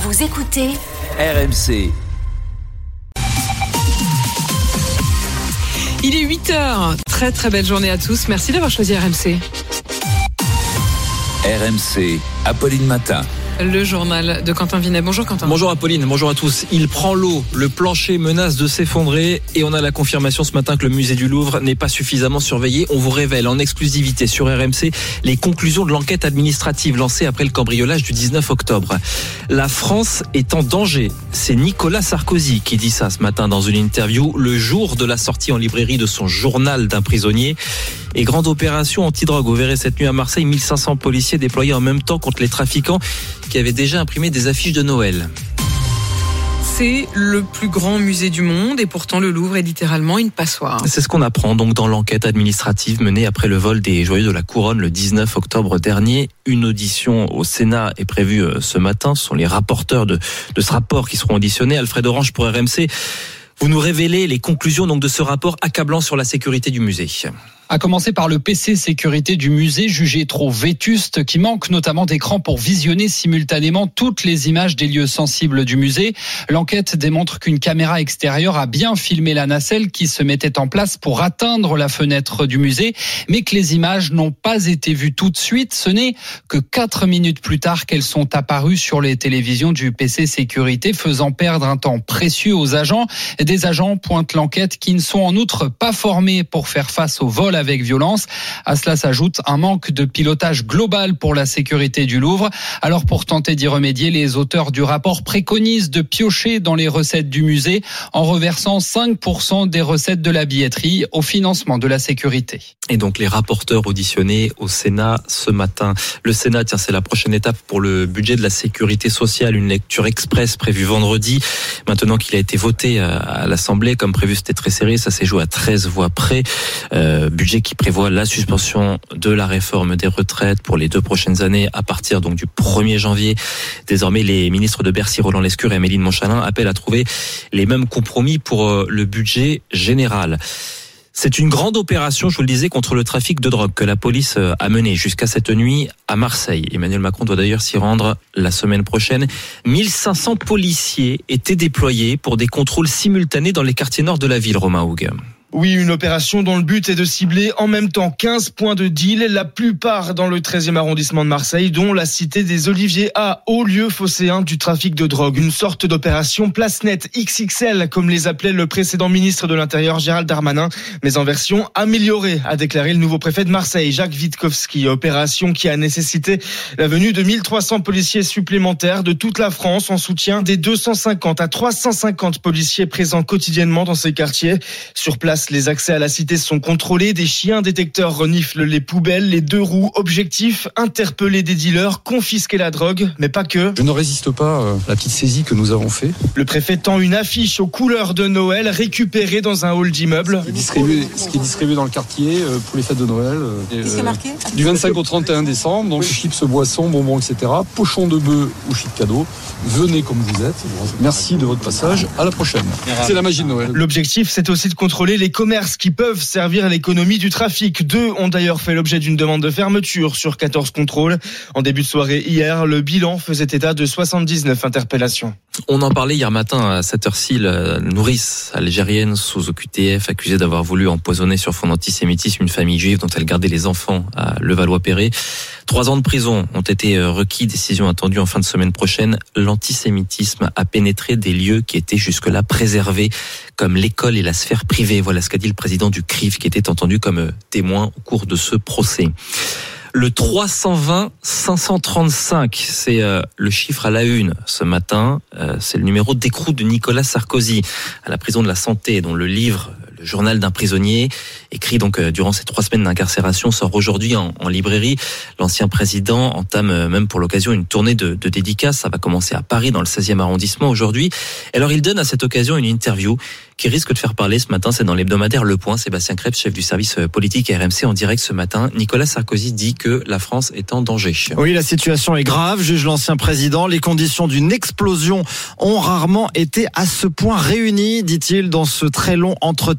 Vous écoutez RMC. Il est 8h. Très très belle journée à tous. Merci d'avoir choisi RMC. RMC, Apolline Matin. Le journal de Quentin Vinet. Bonjour Quentin. Bonjour Apolline, bonjour à tous. Il prend l'eau, le plancher menace de s'effondrer et on a la confirmation ce matin que le musée du Louvre n'est pas suffisamment surveillé. On vous révèle en exclusivité sur RMC les conclusions de l'enquête administrative lancée après le cambriolage du 19 octobre. La France est en danger. C'est Nicolas Sarkozy qui dit ça ce matin dans une interview le jour de la sortie en librairie de son journal d'un prisonnier. Et grande opération antidrogue. Vous verrez cette nuit à Marseille, 1500 policiers déployés en même temps contre les trafiquants qui avaient déjà imprimé des affiches de Noël. C'est le plus grand musée du monde et pourtant le Louvre est littéralement une passoire. C'est ce qu'on apprend donc dans l'enquête administrative menée après le vol des joyaux de la Couronne le 19 octobre dernier. Une audition au Sénat est prévue ce matin. Ce sont les rapporteurs de ce rapport qui seront auditionnés. Alfred Orange pour RMC. Vous nous révélez les conclusions donc de ce rapport accablant sur la sécurité du musée. À commencer par le PC sécurité du musée, jugé trop vétuste, qui manque notamment d'écran pour visionner simultanément toutes les images des lieux sensibles du musée. L'enquête démontre qu'une caméra extérieure a bien filmé la nacelle qui se mettait en place pour atteindre la fenêtre du musée, mais que les images n'ont pas été vues tout de suite. Ce n'est que 4 minutes plus tard qu'elles sont apparues sur les télévisions du PC sécurité, faisant perdre un temps précieux aux agents. Des agents, pointe l'enquête, qui ne sont en outre pas formés pour faire face au vol avec violence. À cela s'ajoute un manque de pilotage global pour la sécurité du Louvre. Alors pour tenter d'y remédier, les auteurs du rapport préconisent de piocher dans les recettes du musée en reversant 5% des recettes de la billetterie au financement de la sécurité. Et donc les rapporteurs auditionnés au Sénat ce matin. Le Sénat, c'est la prochaine étape pour le budget de la sécurité sociale, une lecture express prévue vendredi. Maintenant qu'il a été voté à l'Assemblée, comme prévu, c'était très serré, ça s'est joué à 13 voix près. Budget qui prévoit la suspension de la réforme des retraites pour les 2 prochaines années à partir donc du 1er janvier. Désormais, les ministres de Bercy, Roland Lescure et Amélie de Montchalin appellent à trouver les mêmes compromis pour le budget général. C'est une grande opération, je vous le disais, contre le trafic de drogue que la police a menée jusqu'à cette nuit à Marseille. Emmanuel Macron doit d'ailleurs s'y rendre la semaine prochaine. 1500 policiers étaient déployés pour des contrôles simultanés dans les quartiers nord de la ville, Romain Hougue. Oui, une opération dont le but est de cibler en même temps 15 points de deal, la plupart dans le 13e arrondissement de Marseille, dont la cité des Oliviers A, haut lieu phocéen du trafic de drogue. Une sorte d'opération place nette XXL, comme les appelait le précédent ministre de l'Intérieur Gérald Darmanin, mais en version améliorée, a déclaré le nouveau préfet de Marseille, Jacques Witkowski. Opération qui a nécessité la venue de 1300 policiers supplémentaires de toute la France en soutien des 250 à 350 policiers présents quotidiennement dans ces quartiers. Sur place, les accès à la cité sont contrôlés, des chiens détecteurs reniflent les poubelles, les 2 roues. Objectif, interpeller des dealers, confisquer la drogue, mais pas que. Je ne résiste pas à la petite saisie que nous avons fait. Le préfet tend une affiche aux couleurs de Noël récupérée dans un hall d'immeuble. Ce qui est distribué dans le quartier pour les fêtes de Noël. Qu'est-ce qui est marqué ? Du 25 au 31 décembre, donc chips, boissons, bonbons, etc. Pochons de bœuf ou chips cadeaux. Venez comme vous êtes. Merci de votre passage. À la prochaine. C'est la magie de Noël. L'objectif, c'est aussi de contrôler les commerces qui peuvent servir à l'économie du trafic. 2 ont d'ailleurs fait l'objet d'une demande de fermeture sur 14 contrôles. En début de soirée hier, le bilan faisait état de 79 interpellations. On en parlait hier matin à cette heure-ci, la nourrice algérienne sous OQTF accusée d'avoir voulu empoisonner sur fond d'antisémitisme une famille juive dont elle gardait les enfants à Levallois-Perret. 3 ans de prison ont été requis, décision attendue en fin de semaine prochaine. L'antisémitisme a pénétré des lieux qui étaient jusque-là préservés, comme l'école et la sphère privée. Voilà ce qu'a dit le président du CRIF qui était entendu comme témoin au cours de ce procès. Le 320-535, c'est le chiffre à la une ce matin. C'est le numéro d'écrou de Nicolas Sarkozy à la prison de la Santé, dont le livre Le journal d'un prisonnier, écrit donc durant ces 3 semaines d'incarcération, sort aujourd'hui en librairie. L'ancien président entame même pour l'occasion une tournée de dédicaces. Ça va commencer à Paris, dans le 16e arrondissement aujourd'hui. Alors il donne à cette occasion une interview qui risque de faire parler ce matin. C'est dans l'hebdomadaire Le Point. Sébastien Krebs, chef du service politique à RMC en direct ce matin. Nicolas Sarkozy dit que la France est en danger. Oui, la situation est grave, juge l'ancien président. Les conditions d'une explosion ont rarement été à ce point réunies, dit-il dans ce très long entretien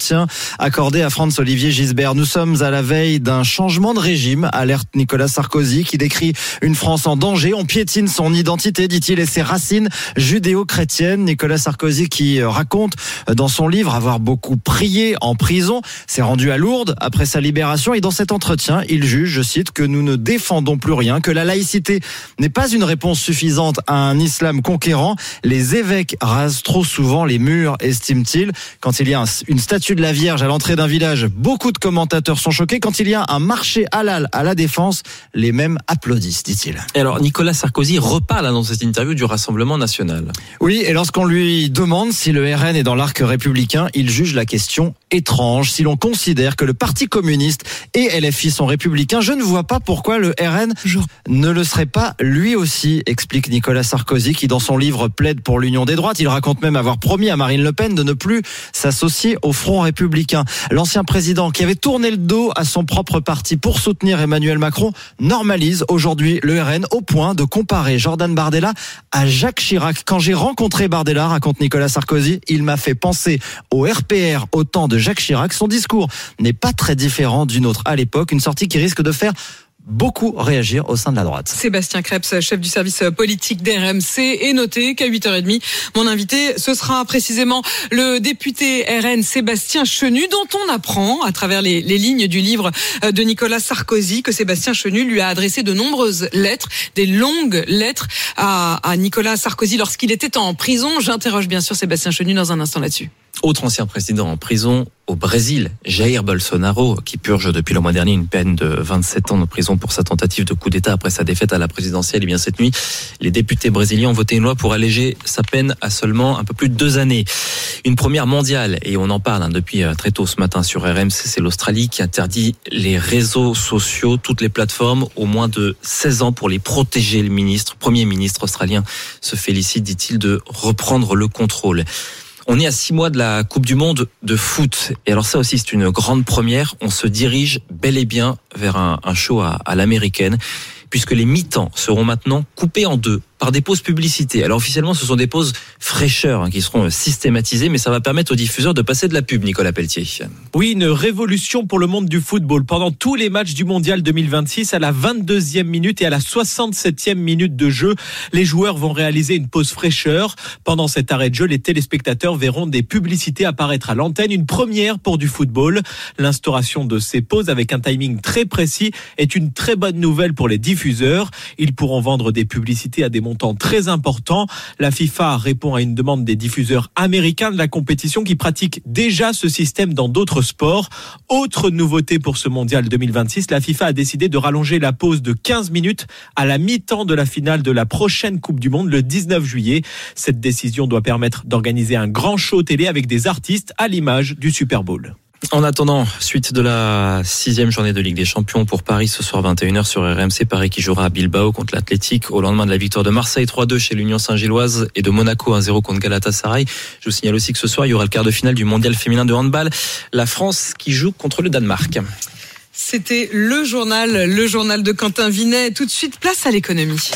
entretien accordé à Franz-Olivier Gisbert. Nous sommes à la veille d'un changement de régime, alerte Nicolas Sarkozy, qui décrit une France en danger. On piétine son identité, dit-il, et ses racines judéo-chrétiennes. Nicolas Sarkozy qui raconte dans son livre avoir beaucoup prié en prison, s'est rendu à Lourdes après sa libération, et dans cet entretien, il juge, je cite, que nous ne défendons plus rien, que la laïcité n'est pas une réponse suffisante à un islam conquérant. Les évêques rasent trop souvent les murs, estime-t-il. Quand il y a une statue de la Vierge à l'entrée d'un village, beaucoup de commentateurs sont choqués. Quand il y a un marché halal à la Défense, les mêmes applaudissent, dit-il. Et alors, Nicolas Sarkozy reparle dans cette interview du Rassemblement national. Oui, et lorsqu'on lui demande si le RN est dans l'arc républicain, il juge la question étrange. Si l'on considère que le Parti communiste et LFI sont républicains, je ne vois pas pourquoi le RN ne le serait pas lui aussi, explique Nicolas Sarkozy, qui dans son livre plaide pour l'union des droites. Il raconte même avoir promis à Marine Le Pen de ne plus s'associer au Front républicain. L'ancien président, qui avait tourné le dos à son propre parti pour soutenir Emmanuel Macron, normalise aujourd'hui le RN au point de comparer Jordan Bardella à Jacques Chirac. Quand j'ai rencontré Bardella, raconte Nicolas Sarkozy, il m'a fait penser au RPR au temps de Jacques Chirac. Son discours n'est pas très différent du nôtre à l'époque, une sortie qui risque de faire beaucoup réagir au sein de la droite. Sébastien Krebs, chef du service politique d'RMC, est noté qu'à 8h30, mon invité, ce sera précisément le député RN Sébastien Chenu, dont on apprend à travers les lignes du livre de Nicolas Sarkozy que Sébastien Chenu lui a adressé de nombreuses lettres, des longues lettres à Nicolas Sarkozy lorsqu'il était en prison. J'interroge bien sûr Sébastien Chenu dans un instant là-dessus. Autre ancien président en prison au Brésil, Jair Bolsonaro, qui purge depuis le mois dernier une peine de 27 ans de prison pour sa tentative de coup d'État après sa défaite à la présidentielle. Et bien cette nuit, les députés brésiliens ont voté une loi pour alléger sa peine à seulement un peu plus de 2 années. Une première mondiale, et on en parle depuis très tôt ce matin sur RMC, c'est l'Australie qui interdit les réseaux sociaux, toutes les plateformes, aux moins de 16 ans pour les protéger. Le premier ministre australien se félicite, dit-il, de reprendre le contrôle. On est à 6 mois de la Coupe du Monde de foot. Et alors ça aussi, c'est une grande première. On se dirige bel et bien vers un show à l'américaine, puisque les mi-temps seront maintenant coupés en 2 par des pauses publicité. Alors officiellement, ce sont des pauses fraîcheurs qui seront systématisées, mais ça va permettre aux diffuseurs de passer de la pub, Nicolas Pelletier. Oui, une révolution pour le monde du football. Pendant tous les matchs du Mondial 2026, à la 22e minute et à la 67e minute de jeu, les joueurs vont réaliser une pause fraîcheur. Pendant cet arrêt de jeu, les téléspectateurs verront des publicités apparaître à l'antenne. Une première pour du football. L'instauration de ces pauses avec un timing très précis est une très bonne nouvelle pour les diffuseurs. Ils pourront vendre des publicités à des montant très important. La FIFA répond à une demande des diffuseurs américains de la compétition qui pratiquent déjà ce système dans d'autres sports. Autre nouveauté pour ce mondial 2026, la FIFA a décidé de rallonger la pause de 15 minutes à la mi-temps de la finale de la prochaine Coupe du Monde le 19 juillet. Cette décision doit permettre d'organiser un grand show télé avec des artistes à l'image du Super Bowl. En attendant, suite de la 6e journée de Ligue des Champions pour Paris ce soir 21h sur RMC. Paris qui jouera à Bilbao contre l'Athletic au lendemain de la victoire de Marseille 3-2 chez l'Union Saint-Gilloise et de Monaco 1-0 contre Galatasaray. Je vous signale aussi que ce soir il y aura le quart de finale du mondial féminin de handball. La France qui joue contre le Danemark. C'était le journal de Quentin Vinet. Tout de suite, place à l'économie.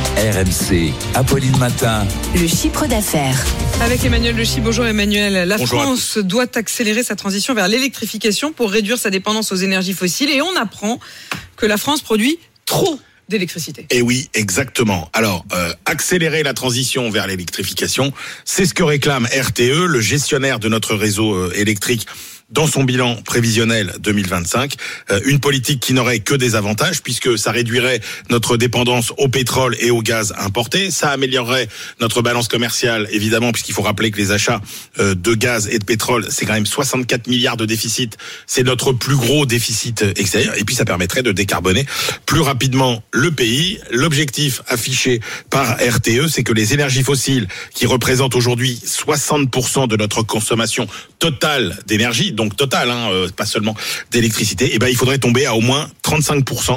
RMC, Apolline Matin. Le chiffre d'affaires. Avec Emmanuel Lechy. Bonjour Emmanuel. La Bonjour France doit accélérer sa transition vers l'électrification pour réduire sa dépendance aux énergies fossiles. Et on apprend que la France produit trop d'électricité. Et oui, exactement. Alors, accélérer la transition vers l'électrification, c'est ce que réclame RTE, le gestionnaire de notre réseau électrique, dans son bilan prévisionnel 2025, une politique qui n'aurait que des avantages puisque ça réduirait notre dépendance au pétrole et au gaz importé, ça améliorerait notre balance commerciale évidemment puisqu'il faut rappeler que les achats de gaz et de pétrole, c'est quand même 64 milliards de déficit, c'est notre plus gros déficit extérieur et puis ça permettrait de décarboner plus rapidement le pays. L'objectif affiché par RTE, c'est que les énergies fossiles qui représentent aujourd'hui 60% de notre consommation totale d'énergie, donc total, pas seulement d'électricité, il faudrait tomber à au moins 35%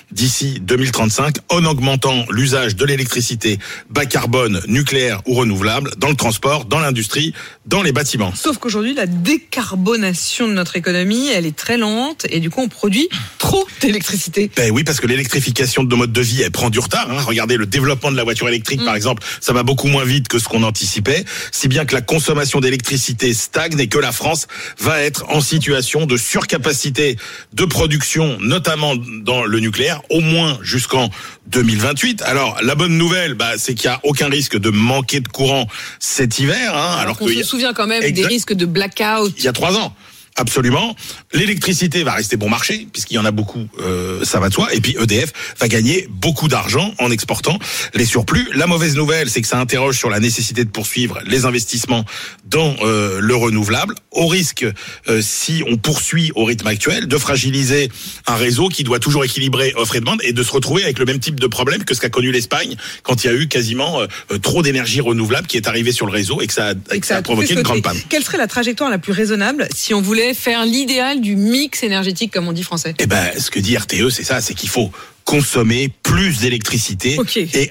d'ici 2035 en augmentant l'usage de l'électricité bas carbone, nucléaire ou renouvelable dans le transport, dans l'industrie, dans les bâtiments. Sauf qu'aujourd'hui, la décarbonation de notre économie, elle est très lente et du coup, on produit trop d'électricité. Ben oui, parce que l'électrification de nos modes de vie, elle prend du retard. Regardez le développement de la voiture électrique, par exemple, ça va beaucoup moins vite que ce qu'on anticipait, si bien que la consommation d'électricité stagne et que la France va être en situation de surcapacité de production, notamment dans le nucléaire, au moins jusqu'en 2028. Alors, la bonne nouvelle, c'est qu'il n'y a aucun risque de manquer de courant cet hiver. Alors on se souvient quand même des risques de blackout. Il y a 3 ans. Absolument. L'électricité va rester bon marché, puisqu'il y en a beaucoup, ça va de soi. Et puis EDF va gagner beaucoup d'argent en exportant les surplus. La mauvaise nouvelle, c'est que ça interroge sur la nécessité de poursuivre les investissements dans le renouvelable, au risque, si on poursuit au rythme actuel, de fragiliser un réseau qui doit toujours équilibrer offre et demande et de se retrouver avec le même type de problème que ce qu'a connu l'Espagne quand il y a eu quasiment trop d'énergie renouvelable qui est arrivée sur le réseau et que ça a provoqué une grande panne. Quelle serait la trajectoire la plus raisonnable si on voulait faire l'idéal du mix énergétique, comme on dit français? Ce que dit RTE, c'est ça, c'est qu'il faut consommer plus d'électricité et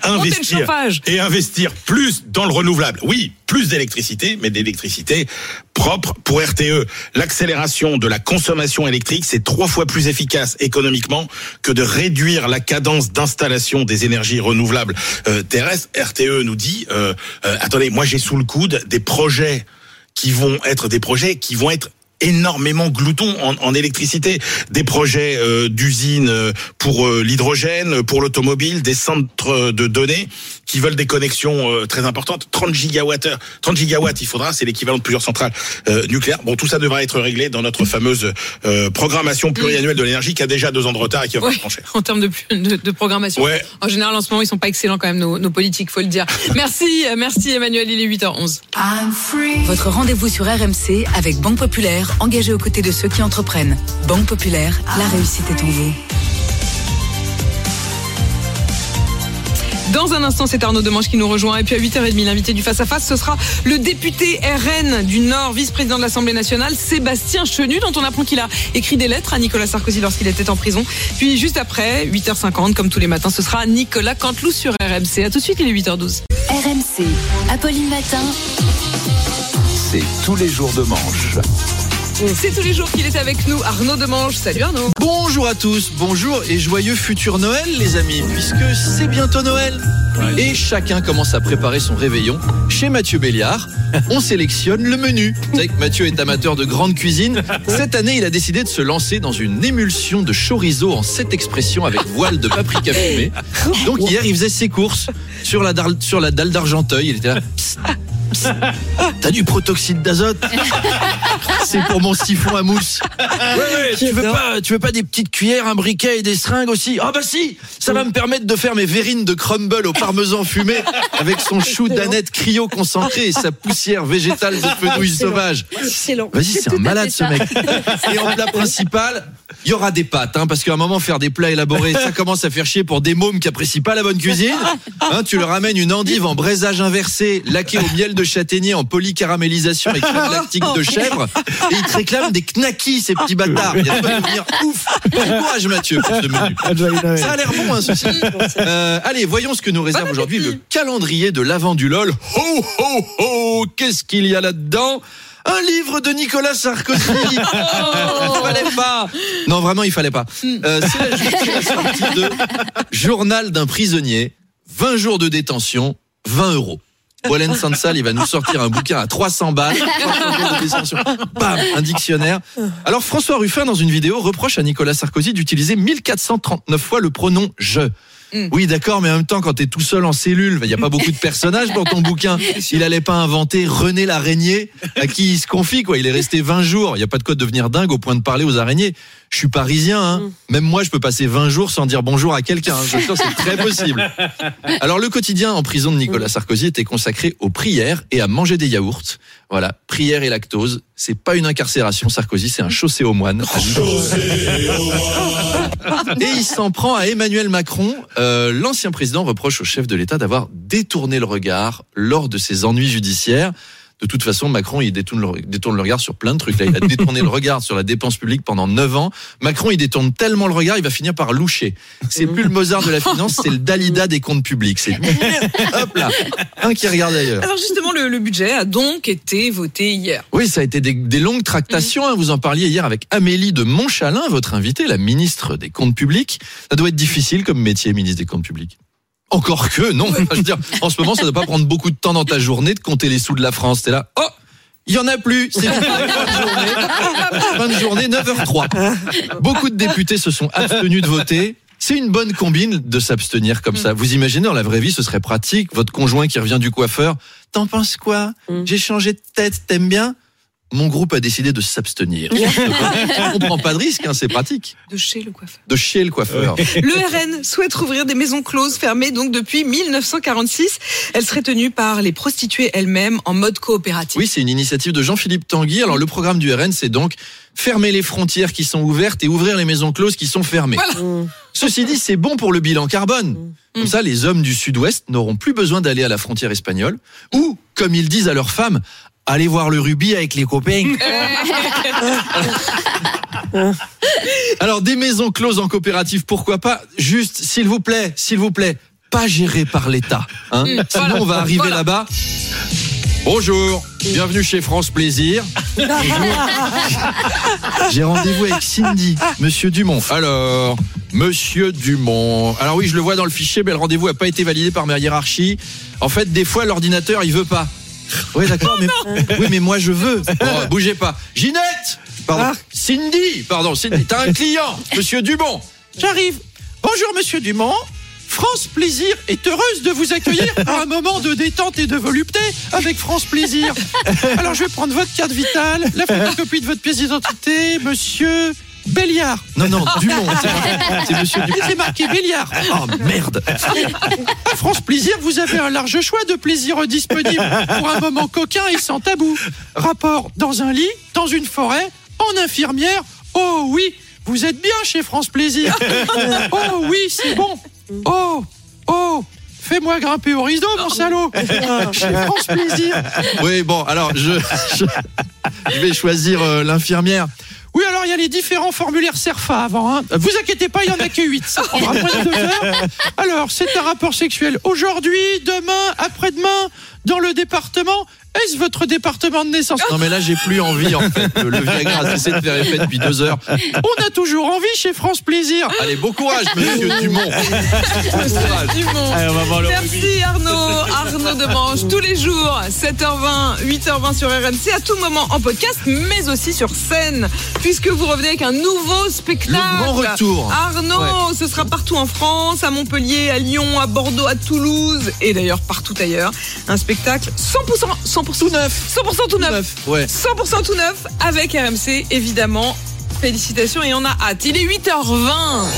investir plus dans le renouvelable. Oui, plus d'électricité, mais d'électricité propre. Pour RTE, l'accélération de la consommation électrique, c'est 3 fois plus efficace économiquement que de réduire la cadence d'installation des énergies renouvelables terrestres. RTE nous dit, attendez, moi j'ai sous le coude des projets qui vont être énormément gloutons en électricité, des projets d'usines pour l'hydrogène, pour l'automobile, des centres de données qui veulent des connexions très importantes, 30 gigawattheures. 30 gigawatts, il faudra, c'est l'équivalent de plusieurs centrales nucléaires. Bon, tout ça devra être réglé dans notre fameuse programmation pluriannuelle de l'énergie qui a déjà 2 ans de retard et qui va vachement cher. En termes de programmation. Ouais. En général, en ce moment, ils sont pas excellents quand même, nos politiques, faut le dire. Merci Emmanuel, il est 8h11. Votre rendez-vous sur RMC avec Banque Populaire, engagé aux côtés de ceux qui entreprennent. Banque Populaire, la réussite est en vous. Dans un instant, c'est Arnaud Demange qui nous rejoint. Et puis à 8h30, l'invité du Face à Face, ce sera le député RN du Nord, vice-président de l'Assemblée nationale, Sébastien Chenu, dont on apprend qu'il a écrit des lettres à Nicolas Sarkozy lorsqu'il était en prison. Puis juste après, 8h50, comme tous les matins, ce sera Nicolas Canteloup sur RMC. À tout de suite, il est 8h12. RMC, Apolline Matin. C'est tous les jours de manche. C'est tous les jours qu'il est avec nous, Arnaud Demange. Salut Arnaud. Bonjour à tous, bonjour et joyeux futur Noël les amis, puisque c'est bientôt Noël. Et chacun commence à préparer son réveillon. Chez Mathieu Béliard, on sélectionne le menu. Vous savez que Mathieu est amateur de grande cuisine. Cette année, il a décidé de se lancer dans une émulsion de chorizo en 7 expressions avec voile de paprika fumée. Donc hier, il faisait ses courses sur la dalle d'Argenteuil. Il était là... Psst. T'as du protoxyde d'azote? C'est pour mon siphon à mousse. Ouais, tu veux pas des petites cuillères, un briquet et des seringues aussi? Ah bah si, ça va me permettre de faire mes verrines de crumble au parmesan fumé avec son chou d'aneth cryo concentré et sa poussière végétale de fenouil sauvage. Vas-y, c'est un malade ce mec. Et en plat principal, il y aura des pâtes, parce qu'à un moment faire des plats élaborés, ça commence à faire chier pour des mômes qui apprécient pas la bonne cuisine. Tu leur ramènes une endive en braisage inversé, laquée au miel de châtaignier en polycaramélisation et crème lactique de chèvre, et ils te réclament des knackis, ces petits bâtards. Il y a de quoi devenir ouf. Bon courage Mathieu pour ce menu. Ça a l'air bon ceci. Allez, voyons ce que nous réserve aujourd'hui le calendrier de l'Avent du LOL. Ho ho ho, qu'est-ce qu'il y a là-dedans? Un livre de Nicolas Sarkozy. Il fallait pas. Non, vraiment, il fallait pas. C'est la sortie de Journal d'un prisonnier, 20 jours de détention, 20 €. Wallen Sansal, il va nous sortir un bouquin à 300 balles. Bam, un dictionnaire. Alors François Ruffin, dans une vidéo, reproche à Nicolas Sarkozy d'utiliser 1439 fois le pronom « je ». Oui, d'accord, mais en même temps, quand t'es tout seul en cellule, il n'y a pas beaucoup de personnages dans ton bouquin. Il allait pas inventer René l'araignée à qui il se confie, quoi. Il est resté 20 jours. Il n'y a pas de quoi devenir dingue au point de parler aux araignées. Je suis parisien, Même moi, je peux passer 20 jours sans dire bonjour à quelqu'un. Je suis sûr, c'est très possible. Alors, le quotidien en prison de Nicolas Sarkozy était consacré aux prières et à manger des yaourts. Voilà, prière et lactose. C'est pas une incarcération, Sarkozy, c'est un chaussée aux moines. Et il s'en prend à Emmanuel Macron. L'ancien président reproche au chef de l'État d'avoir détourné le regard lors de ses ennuis judiciaires. De toute façon, Macron, il détourne le regard sur plein de trucs. Là, il a détourné le regard sur la dépense publique pendant 9 ans. Macron, il détourne tellement le regard, il va finir par loucher. C'est plus le Mozart de la finance, c'est le Dalida des comptes publics. C'est hop là, un qui regarde ailleurs. Alors justement, le budget a donc été voté hier. Oui, ça a été des longues tractations. Vous en parliez hier avec Amélie de Montchalin, votre invitée, la ministre des comptes publics. Ça doit être difficile comme métier, ministre des comptes publics. Encore que, non. Je veux dire, en ce moment, ça ne doit pas prendre beaucoup de temps dans ta journée de compter les sous de la France. T'es là, il y en a plus. C'est fin de journée, 9h03. Beaucoup de députés se sont abstenus de voter. C'est une bonne combine de s'abstenir comme ça. Vous imaginez, dans la vraie vie, ce serait pratique. Votre conjoint qui revient du coiffeur, t'en penses quoi? J'ai changé de tête, t'aimes bien? Mon groupe a décidé de s'abstenir. On prend pas de risque, c'est pratique. De chez le coiffeur. De chez le coiffeur. Le RN souhaite rouvrir des maisons closes fermées donc depuis 1946. Elles seraient tenues par les prostituées elles-mêmes en mode coopératif. Oui, c'est une initiative de Jean-Philippe Tanguy. Alors le programme du RN, c'est donc fermer les frontières qui sont ouvertes et ouvrir les maisons closes qui sont fermées. Voilà. Ceci dit, c'est bon pour le bilan carbone. Comme ça, les hommes du Sud-Ouest n'auront plus besoin d'aller à la frontière espagnole ou, comme ils disent à leurs femmes, allez voir le rugby avec les copains. Alors, des maisons closes en coopérative, pourquoi pas? Juste, s'il vous plaît, pas gérées par l'État. Sinon, on va arriver là-bas. Bonjour, bienvenue chez France Plaisir. J'ai rendez-vous avec Cindy, Monsieur Dumont. Alors, Monsieur Dumont. Alors oui, je le vois dans le fichier, mais le rendez-vous n'a pas été validé par ma hiérarchie. En fait, des fois, l'ordinateur, il veut pas. Oui, d'accord, mais oui, mais moi je veux. Bon, bougez pas. Ginette, pardon. Cindy, t'as un client, Monsieur Dumont. J'arrive. Bonjour, Monsieur Dumont. France Plaisir est heureuse de vous accueillir à un moment de détente et de volupté avec France Plaisir. Alors, je vais prendre votre carte vitale, la photocopie de votre pièce d'identité, Monsieur Béliard. Non, Dumont. C'est Monsieur Dumont. C'est marqué Béliard. Oh, merde. À France Plaisir, vous avez un large choix de plaisirs disponibles pour un moment coquin et sans tabou. Rapport dans un lit, dans une forêt, en infirmière. Oh oui, vous êtes bien chez France Plaisir. Oh oui, c'est bon. Oh, fais-moi grimper au rideau, mon salaud. Chez France Plaisir. Oui, bon, alors, je vais choisir l'infirmière. Oui, alors il y a les différents formulaires CERFA avant. Vous inquiétez pas, il y en a que 8. Ça prendra moins de 2 heures. Alors, c'est un rapport sexuel aujourd'hui, demain, après-demain, dans le département. Est-ce votre département de naissance? Non, mais là, j'ai plus envie, en fait. Le Viagra, j'essaie de faire effet depuis 2 heures. On a toujours envie chez France Plaisir. Allez, bon courage, Monsieur Dumont. Dumont. Allez, on va voir le Merci Arnaud Demange, tous les jours, 7h20, 8h20 sur RMC, à tout moment en podcast, mais aussi sur scène, puisque vous revenez avec un nouveau spectacle. Le grand retour. Arnaud, ce sera partout en France, à Montpellier, à Lyon, à Bordeaux, à Toulouse, et d'ailleurs partout ailleurs. Un spectacle 100% tout neuf. 100% tout neuf. Ouais. 100% tout neuf avec RMC, évidemment. Félicitations et on a hâte. Il est 8h20.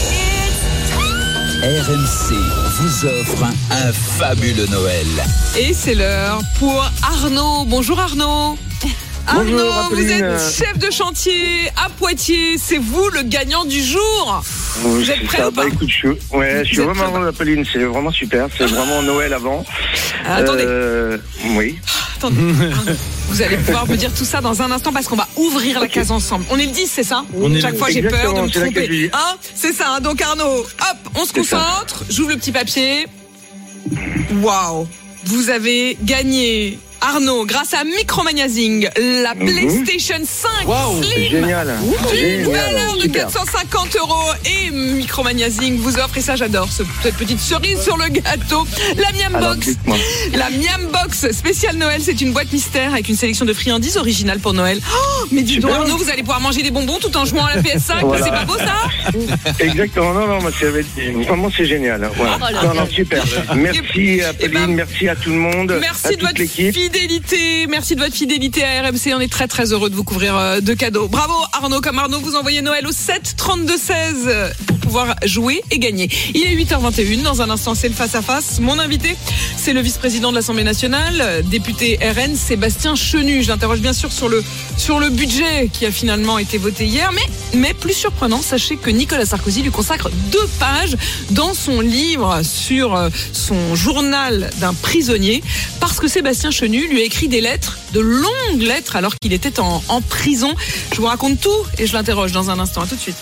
RMC vous offre un fabuleux Noël. Et c'est l'heure pour Arnaud. Bonjour Arnaud. Bonjour, Arnaud, vous êtes chef de chantier à Poitiers. C'est vous le gagnant du jour. Vous êtes prêt ou pas? Écoute, je suis vraiment heureux, Apolline. C'est vraiment super. C'est vraiment Noël avant. Attendez. Oui. Attendez. Vous allez pouvoir me dire tout ça dans un instant parce qu'on va ouvrir la case ensemble. On est le 10, c'est ça? Chaque fois j'ai peur de me tromper. C'est ça. Donc Arnaud, hop, on se concentre. J'ouvre le petit papier. Waouh. Vous avez gagné, Arnaud, grâce à Micromagazine, la PlayStation 5 Slim. Génial. D'une valeur de 450 € et Micromagazine vous offre, et ça j'adore, cette petite cerise sur le gâteau, la Miam Box. La Miam Box spéciale Noël, c'est une boîte mystère avec une sélection de friandises originales pour Noël. Oh, mais dis donc Arnaud, vous allez pouvoir manger des bonbons tout en jouant à la PS5, voilà. C'est pas beau ça? Exactement, non, vraiment c'est génial. Voilà. Non, super. Merci Apolline, merci à tout le monde. Merci de votre fidélité. Merci de votre fidélité à RMC. On est très très heureux de vous couvrir de cadeaux. Bravo Arnaud. Comme Arnaud, vous envoyez Noël au 7 32 16 pour pouvoir jouer et gagner. Il est 8h21. Dans un instant, c'est le face-à-face. Mon invité, c'est le vice-président de l'Assemblée nationale, député RN, Sébastien Chenu. Je l'interroge bien sûr sur le budget qui a finalement été voté hier. Mais plus surprenant, sachez que Nicolas Sarkozy lui consacre 2 pages dans son livre sur son journal d'un prisonnier. parce que Sébastien Chenu lui a écrit des lettres, de longues lettres, alors qu'il était en prison. Je vous raconte tout et je l'interroge dans un instant. À tout de suite.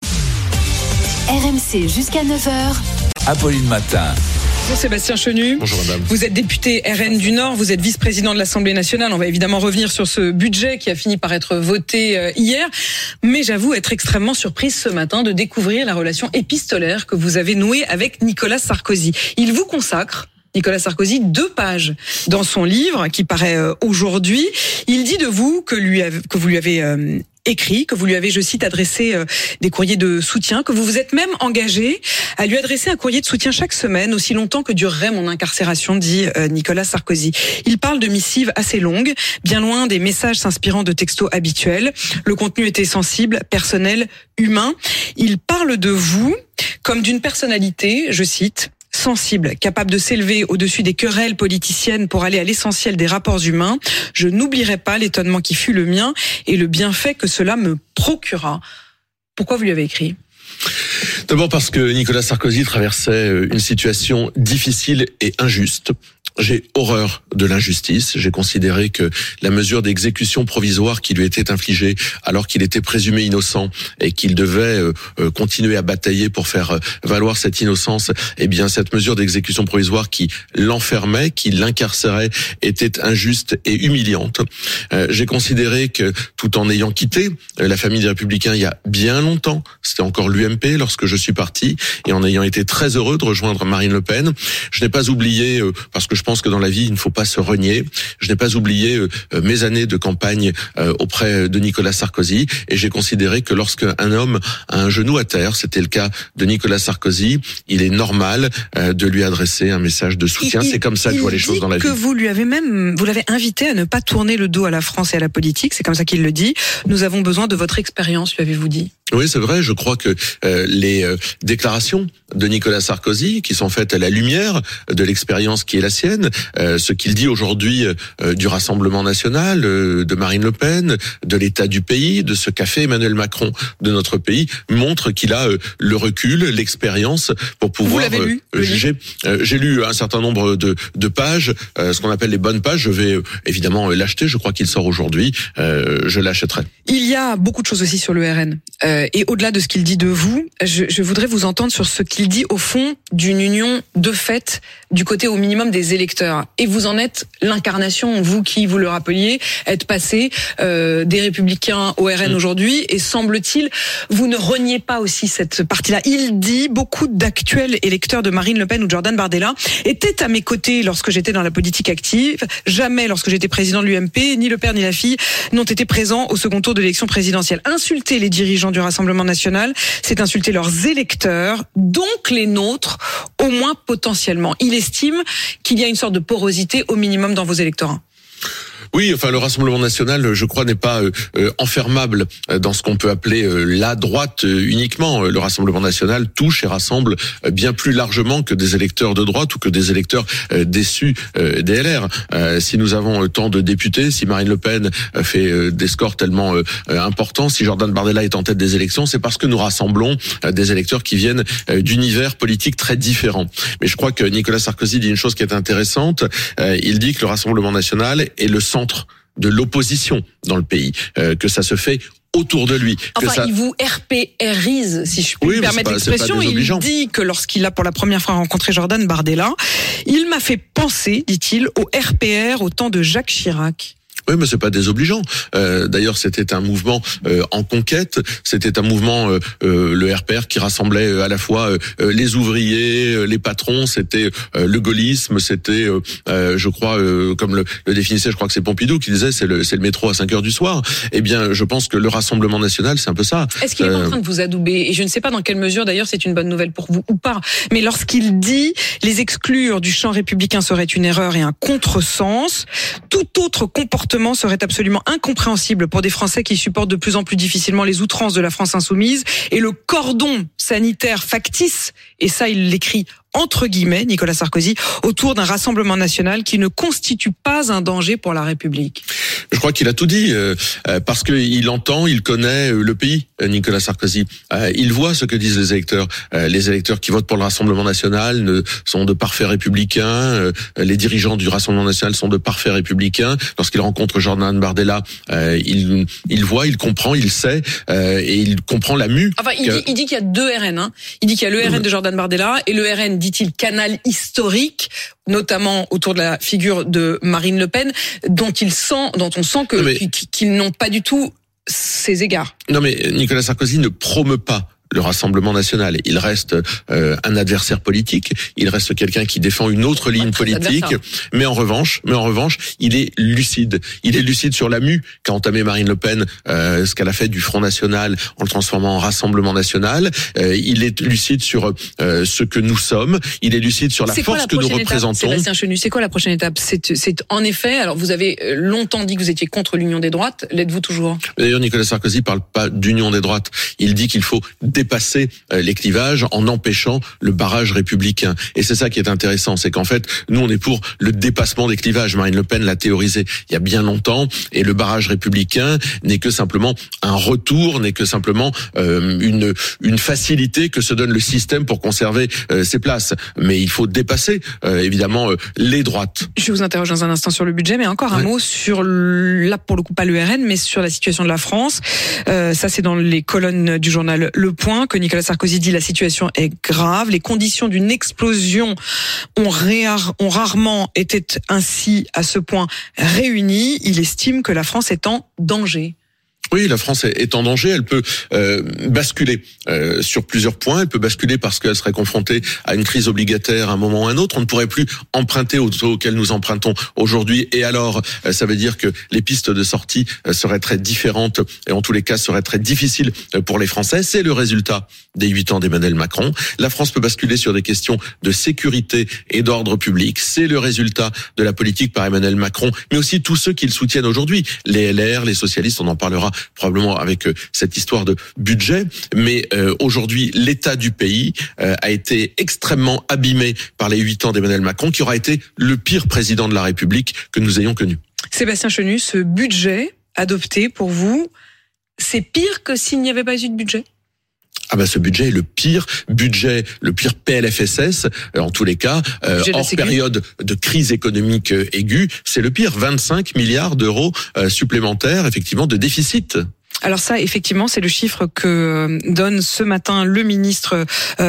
RMC jusqu'à 9h. Apolline Matin. Bonjour Sébastien Chenu. Bonjour madame. Vous êtes député RN du Nord, vous êtes vice-président de l'Assemblée nationale. On va évidemment revenir sur ce budget qui a fini par être voté hier. Mais j'avoue être extrêmement surprise ce matin de découvrir la relation épistolaire que vous avez nouée avec Nicolas Sarkozy. Il vous consacre, Nicolas Sarkozy, 2 pages dans son livre qui paraît aujourd'hui. Il dit de vous que vous lui avez écrit, que vous lui avez, je cite, adressé des courriers de soutien, que vous vous êtes même engagé à lui adresser un courrier de soutien chaque semaine, aussi longtemps que durerait mon incarcération, dit Nicolas Sarkozy. Il parle de missives assez longues, bien loin des messages s'inspirant de textos habituels. Le contenu était sensible, personnel, humain. Il parle de vous comme d'une personnalité, je cite, sensible, capable de s'élever au-dessus des querelles politiciennes pour aller à l'essentiel des rapports humains. Je n'oublierai pas l'étonnement qui fut le mien et le bienfait que cela me procura. Pourquoi vous lui avez écrit ? D'abord parce que Nicolas Sarkozy traversait une situation difficile et injuste. J'ai horreur de l'injustice. J'ai considéré que la mesure d'exécution provisoire qui lui était infligée alors qu'il était présumé innocent et qu'il devait continuer à batailler pour faire valoir cette innocence, eh bien cette mesure d'exécution provisoire qui l'enfermait, qui l'incarcérait, était injuste et humiliante. J'ai considéré que tout en ayant quitté la famille des Républicains il y a bien longtemps, c'était encore l'UMP lorsque je suis parti, et en ayant été très heureux de rejoindre Marine Le Pen, je n'ai pas oublié, parce que je pense que dans la vie, il ne faut pas se renier. Je n'ai pas oublié mes années de campagne auprès de Nicolas Sarkozy, et j'ai considéré que lorsqu'un homme a un genou à terre, c'était le cas de Nicolas Sarkozy, il est normal de lui adresser un message de soutien. C'est comme ça que je vois les choses dans la vie. Vous l'avez invité à ne pas tourner le dos à la France et à la politique. C'est comme ça qu'il le dit. Nous avons besoin de votre expérience, lui avez-vous dit. Oui, c'est vrai. Je crois que les déclarations de Nicolas Sarkozy, qui sont faites à la lumière de l'expérience qui est la sienne, ce qu'il dit aujourd'hui du Rassemblement national, de Marine Le Pen, de l'état du pays, de ce qu'a fait Emmanuel Macron de notre pays, montre qu'il a le recul, l'expérience pour pouvoir juger. J'ai lu un certain nombre de pages, ce qu'on appelle les bonnes pages. Je vais évidemment l'acheter. Je crois qu'il sort aujourd'hui. Je l'achèterai. Il y a beaucoup de choses aussi sur le RN. Et au-delà de ce qu'il dit de vous, je voudrais vous entendre sur ce qu'il dit au fond d'une union de fait du côté au minimum des électeurs. Et vous en êtes l'incarnation, vous qui, vous le rappeliez, êtes passé des Républicains au RN aujourd'hui, et semble-t-il, vous ne reniez pas aussi cette partie-là. Il dit, beaucoup d'actuels électeurs de Marine Le Pen ou de Jordan Bardella étaient à mes côtés lorsque j'étais dans la politique active. Jamais, lorsque j'étais président de l'UMP, ni le père ni la fille n'ont été présents au second tour de l'élection présidentielle. Insulter les dirigeants du Rassemblement national, c'est insulter leurs électeurs, donc les nôtres, au moins potentiellement. Il estime qu'il y a une sorte de porosité au minimum dans vos électorats. Oui, enfin le Rassemblement national, je crois, n'est pas enfermable dans ce qu'on peut appeler la droite uniquement. Le Rassemblement national touche et rassemble bien plus largement que des électeurs de droite ou que des électeurs déçus des LR. Si nous avons tant de députés, si Marine Le Pen fait des scores tellement importants, si Jordan Bardella est en tête des élections, c'est parce que nous rassemblons des électeurs qui viennent d'univers politiques très différents. Mais je crois que Nicolas Sarkozy dit une chose qui est intéressante. Il dit que le Rassemblement national est le centre de l'opposition dans le pays, que ça se fait autour de lui. Enfin, il vous RPRise, si je puis me permettre l'expression. Il dit que lorsqu'il a pour la première fois rencontré Jordan Bardella, il m'a fait penser, dit-il, au RPR au temps de Jacques Chirac. Oui, mais c'est pas désobligeant. D'ailleurs, c'était un mouvement en conquête. C'était un mouvement, le RPR, qui rassemblait à la fois les ouvriers, les patrons. C'était le gaullisme. C'était, je crois, comme le définissait, je crois que c'est Pompidou qui disait, c'est le métro à 5 heures du soir. Eh bien, je pense que le Rassemblement national, c'est un peu ça. Est-ce qu'il est en train de vous adouber? Et je ne sais pas dans quelle mesure, d'ailleurs, c'est une bonne nouvelle pour vous ou pas. Mais lorsqu'il dit les exclure du champ républicain serait une erreur et un contresens, tout autre comportement serait absolument incompréhensible pour des Français qui supportent de plus en plus difficilement les outrances de la France insoumise et le cordon sanitaire factice, et ça il l'écrit entre guillemets, Nicolas Sarkozy, autour d'un Rassemblement national qui ne constitue pas un danger pour la République. Je crois qu'il a tout dit, parce qu'il entend, il connaît le pays, Nicolas Sarkozy. Il voit ce que disent les électeurs. Les électeurs qui votent pour le Rassemblement national sont de parfaits républicains. Les dirigeants du Rassemblement national sont de parfaits républicains. Lorsqu'il rencontre Jordan Bardella, il voit, il comprend, il sait, et il comprend la mue. Enfin, il dit qu'il y a deux RN. Hein. Il dit qu'il y a le RN de Jordan Bardella et le RN, dit-il, canal historique, notamment autour de la figure de Marine Le Pen, dont on sent qu'ils n'ont pas du tout ces égards. Non mais Nicolas Sarkozy ne promeut pas le Rassemblement national. Il reste un adversaire politique, il reste quelqu'un qui défend une autre ligne politique, mais en revanche, il est lucide. Il est lucide sur la mue qu'a entamé Marine Le Pen, ce qu'elle a fait du Front National en le transformant en Rassemblement national. Il est lucide sur ce que nous sommes. Il est lucide sur la force que nous représentons. Sébastien Chenu, c'est quoi la prochaine étape ? C'est en effet, alors vous avez longtemps dit que vous étiez contre l'union des droites, l'êtes-vous toujours ? D'ailleurs, Nicolas Sarkozy parle pas d'union des droites. Il dit qu'il faut dépasser les clivages en empêchant le barrage républicain. Et c'est ça qui est intéressant, c'est qu'en fait, nous on est pour le dépassement des clivages. Marine Le Pen l'a théorisé il y a bien longtemps, et le barrage républicain n'est que simplement un retour, n'est que simplement une facilité que se donne le système pour conserver ses places. Mais il faut dépasser évidemment les droites. Je vous interroge dans un instant sur le budget, mais encore un mot sur, là pour le coup pas le RN, mais sur la situation de la France. Ça c'est dans les colonnes du journal Le Point que Nicolas Sarkozy dit la situation est grave. Les conditions d'une explosion ont rarement été ainsi à ce point réunies. Il estime que la France est en danger. Oui, la France est en danger. Elle peut basculer sur plusieurs points. Elle peut basculer parce qu'elle serait confrontée à une crise obligataire à un moment ou à un autre. On ne pourrait plus emprunter au taux auquel nous empruntons aujourd'hui. Et alors, ça veut dire que les pistes de sortie seraient très différentes et en tous les cas seraient très difficiles pour les Français. C'est le résultat des 8 ans d'Emmanuel Macron. La France peut basculer sur des questions de sécurité et d'ordre public. C'est le résultat de la politique par Emmanuel Macron, mais aussi tous ceux qui le soutiennent aujourd'hui. Les LR, les socialistes, on en parlera probablement avec cette histoire de budget, mais aujourd'hui l'état du pays a été extrêmement abîmé par les 8 ans d'Emmanuel Macron, qui aura été le pire président de la République que nous ayons connu. Sébastien Chenu, ce budget adopté pour vous, c'est pire que s'il n'y avait pas eu de budget ? Ah bah ce budget est le pire budget, le pire PLFSS, en tous les cas, hors période de crise économique aiguë, c'est le pire, 25 milliards d'euros supplémentaires, effectivement, de déficit. Alors ça, effectivement, c'est le chiffre que donne ce matin le ministre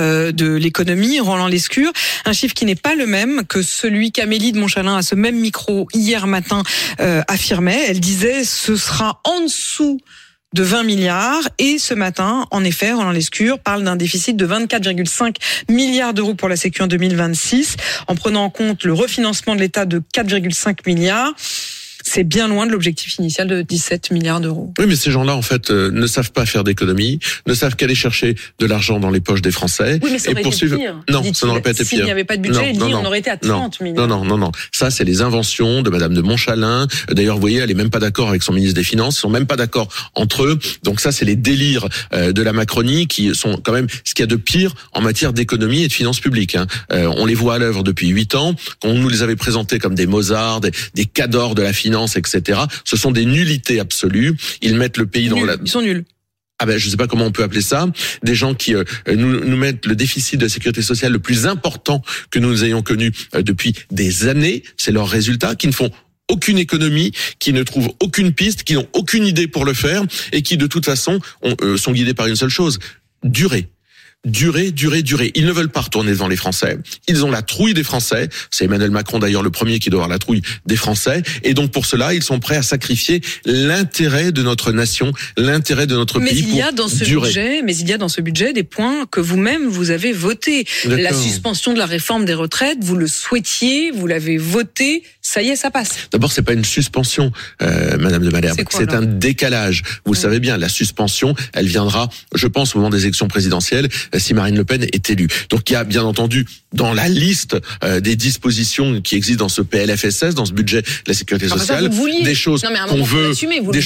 de l'économie, Roland Lescure. Un chiffre qui n'est pas le même que celui qu'Amélie de Montchalin, à ce même micro, hier matin, affirmait. Elle disait, ce sera en dessous de 20 milliards. Et ce matin, en effet, Roland Lescure parle d'un déficit de 24,5 milliards d'euros pour la Sécu en 2026, en prenant en compte le refinancement de l'État de 4,5 milliards. C'est bien loin de l'objectif initial de 17 milliards d'euros. Oui, mais ces gens-là, en fait, ne savent pas faire d'économie, ne savent qu'aller chercher de l'argent dans les poches des Français. Oui, mais ça aurait été pire. Non, ça n'aurait pas été pire. S'il n'y avait pas de budget, on aurait été à 30 milliards. Non. Ça, c'est les inventions de Madame de Montchalin. D'ailleurs, vous voyez, elle est même pas d'accord avec son ministre des Finances. Ils sont même pas d'accord entre eux. Donc ça, c'est les délires de la Macronie qui sont quand même ce qu'il y a de pire en matière d'économie et de finances publiques. On les voit à l'œuvre depuis 8 ans. On nous les avait présentés comme des Mozart, des cadors de la finance, etc. Ce sont des nullités absolues. Ils mettent le pays dans la... Ils sont nuls. Ah ben, je sais pas comment on peut appeler ça. Des gens qui nous mettent le déficit de la sécurité sociale le plus important que nous ayons connu depuis des années. C'est leur résultat, qui ne font aucune économie, qui ne trouvent aucune piste, qui n'ont aucune idée pour le faire et qui de toute façon sont guidés par une seule chose: durer. Durer. Ils ne veulent pas retourner devant les Français. Ils ont la trouille des Français. C'est Emmanuel Macron d'ailleurs le premier qui doit avoir la trouille des Français. Et donc pour cela, ils sont prêts à sacrifier l'intérêt de notre nation, l'intérêt de notre pays pour durer. Mais il y a dans ce budget des points que vous-même vous avez votés. La suspension de la réforme des retraites, vous le souhaitiez, vous l'avez voté. Ça y est, ça passe. D'abord, c'est pas une suspension, Madame de Malherbe. C'est un décalage. Vous savez bien, la suspension, elle viendra, je pense, au moment des élections présidentielles. si Marine Le Pen est élue. Donc il y a bien entendu dans la liste des dispositions qui existent dans ce PLFSS, dans ce budget de la sécurité sociale, des choses qu'on veut, des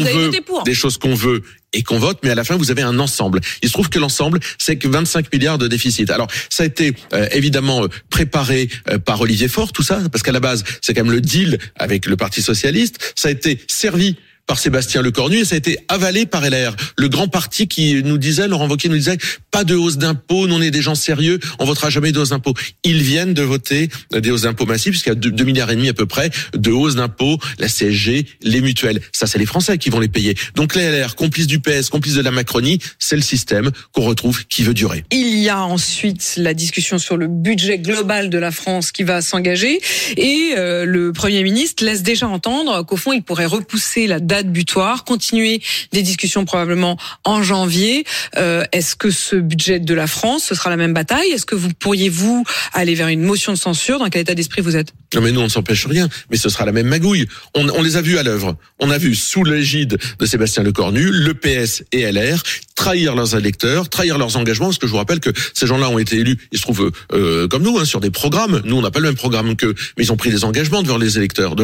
choses qu'on veut et qu'on vote, mais à la fin vous avez un ensemble. Il se trouve que l'ensemble, c'est que 25 milliards de déficit. Alors ça a été évidemment préparé par Olivier Faure, tout ça, parce qu'à la base c'est quand même le deal avec le Parti socialiste. Ça a été servi par Sébastien Lecornu et ça a été avalé par LR, le grand parti qui nous disait, Laurent Wauquiez nous disait, pas de hausse d'impôts, nous on est des gens sérieux, on votera jamais de hausse d'impôts. Ils viennent de voter des hausses d'impôts massives, puisqu'il y a 2,5 milliards à peu près de hausses d'impôts, la CSG, les mutuelles. Ça, c'est les Français qui vont les payer. Donc les LR, complices du PS, complices de la Macronie, c'est le système qu'on retrouve qui veut durer. Il y a ensuite la discussion sur le budget global de la France qui va s'engager et le Premier ministre laisse déjà entendre qu'au fond, il pourrait repousser la date butoir, continuer des discussions probablement en janvier. Est-ce que ce budget de la France, ce sera la même bataille? Est-ce que vous pourriez-vous aller vers une motion de censure? Dans quel état d'esprit vous êtes? Non mais nous on ne s'empêche rien, mais ce sera la même magouille. On les a vus à l'œuvre. On a vu sous l'égide de Sébastien Lecornu, le PS et LR trahir leurs électeurs, trahir leurs engagements, parce que je vous rappelle que ces gens-là ont été élus, ils se trouvent comme nous, sur des programmes. Nous on n'a pas le même programme qu'eux, mais ils ont pris des engagements devant leurs électeurs.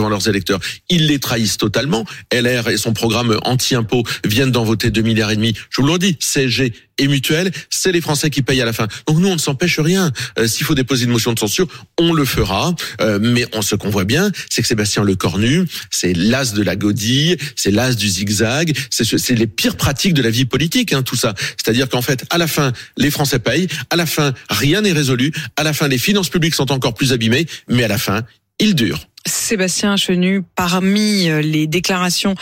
Ils les trahissent totalement. LR et son programme anti-impôt viennent d'en voter 2,5 milliards. Je vous le redis, CSG et mutuelle, c'est les Français qui payent à la fin. Donc nous on ne s'empêche rien. S'il faut déposer une motion de censure, on le fera. Mais ce qu'on voit bien, c'est que Sébastien Lecornu, c'est l'as de la godille, c'est l'as du zigzag, c'est les pires pratiques de la vie politique, tout ça. C'est-à-dire qu'en fait, à la fin, les Français payent, à la fin, rien n'est résolu, à la fin, les finances publiques sont encore plus abîmées, mais à la fin, il dure. Sébastien Chenu, parmi les déclarations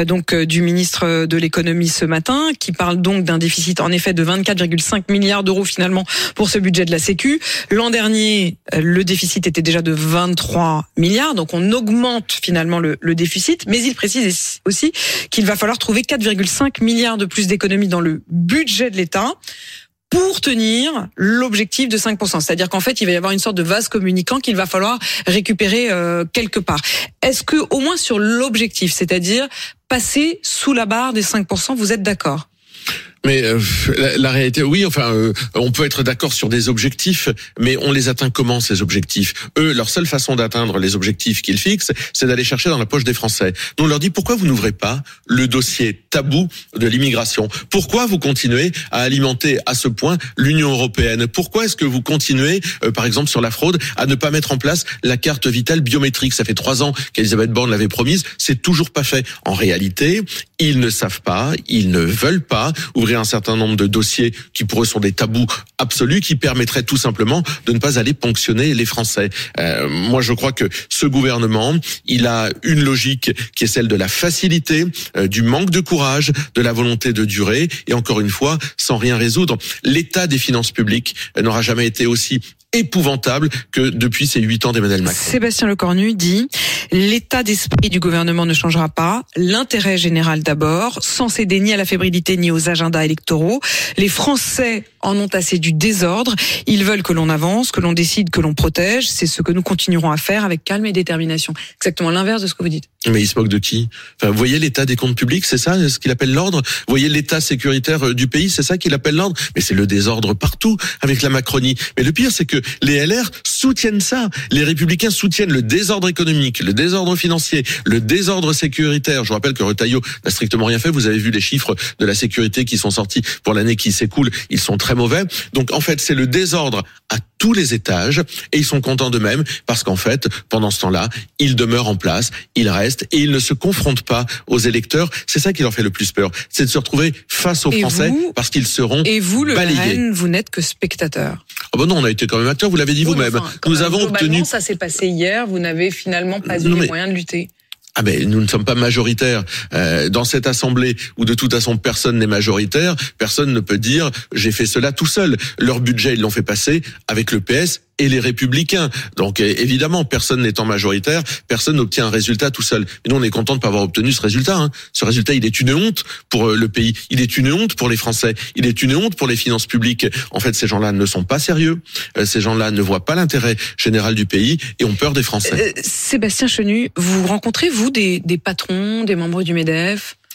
du ministre de l'économie ce matin, qui parle donc d'un déficit en effet de 24,5 milliards d'euros finalement pour ce budget de la Sécu. L'an dernier, le déficit était déjà de 23 milliards, donc on augmente finalement le déficit, mais il précise aussi qu'il va falloir trouver 4,5 milliards de plus d'économies dans le budget de l'État pour tenir l'objectif de 5%. C'est-à-dire qu'en fait, il va y avoir une sorte de vase communicant qu'il va falloir récupérer quelque part. Est-ce que, au moins sur l'objectif, c'est-à-dire passer sous la barre des 5%, vous êtes d'accord ? Mais la réalité, oui, on peut être d'accord sur des objectifs, mais on les atteint comment, ces objectifs? Eux, leur seule façon d'atteindre les objectifs qu'ils fixent, c'est d'aller chercher dans la poche des Français. Nous, on leur dit, pourquoi vous n'ouvrez pas le dossier tabou de l'immigration? Pourquoi vous continuez à alimenter à ce point l'Union européenne? Pourquoi est-ce que vous continuez, par exemple, sur la fraude, à ne pas mettre en place la carte vitale biométrique? Ça fait 3 ans qu'Elisabeth Borne l'avait promise, c'est toujours pas fait. En réalité, ils ne savent pas, ils ne veulent pas ouvrir un certain nombre de dossiers qui pour eux sont des tabous absolus, qui permettraient tout simplement de ne pas aller ponctionner les Français. Moi, je crois que ce gouvernement, il a une logique qui est celle de la facilité, du manque de courage, de la volonté de durer, et encore une fois, sans rien résoudre. L'état des finances publiques n'aura jamais été aussi épouvantable que depuis ces 8 ans d'Emmanuel Macron. Sébastien Lecornu dit « L'état d'esprit du gouvernement ne changera pas, l'intérêt général d'abord, sans céder ni à la fébrilité ni aux agendas électoraux. Les Français en ont assez du désordre, ils veulent que l'on avance, que l'on décide, que l'on protège, c'est ce que nous continuerons à faire avec calme et détermination. » Exactement l'inverse de ce que vous dites. Mais il se moque de qui? Vous voyez l'état des comptes publics, c'est ça ce qu'il appelle l'ordre? Vous voyez l'état sécuritaire du pays, c'est ça qu'il appelle l'ordre? Mais c'est le désordre partout avec la Macronie. Mais le pire, c'est que les LR soutiennent ça. Les Républicains soutiennent le désordre économique, le désordre financier, le désordre sécuritaire. Je vous rappelle que Retailleau n'a strictement rien fait. Vous avez vu les chiffres de la sécurité qui sont sortis pour l'année qui s'écoule. Ils sont très mauvais. Donc en fait, c'est le désordre à tous les étages et ils sont contents d'eux-mêmes parce qu'en fait, pendant ce temps-là, ils demeurent en place, ils restent et ils ne se confrontent pas aux électeurs. C'est ça qui leur fait le plus peur. C'est de se retrouver face aux Français parce qu'ils seront balayés. Et vous, le RN, vous n'êtes que spectateur. Ah ben non, on a été quand même acteur, vous l'avez dit vous-même. Nous avons obtenu. Ça s'est passé hier, vous n'avez finalement pas eu les moyens de lutter. Ah ben nous ne sommes pas majoritaires dans cette assemblée où de toute façon personne n'est majoritaire. Personne ne peut dire j'ai fait cela tout seul. Leur budget ils l'ont fait passer avec le PS et les Républicains. Donc évidemment, personne n'étant majoritaire, personne n'obtient un résultat tout seul. Mais nous, on est content de ne pas avoir obtenu ce résultat. Ce résultat, il est une honte pour le pays. Il est une honte pour les Français. Il est une honte pour les finances publiques. En fait, ces gens-là ne sont pas sérieux. Ces gens-là ne voient pas l'intérêt général du pays et ont peur des Français. Sébastien Chenu, vous rencontrez, vous, des patrons, des membres du MEDEF ?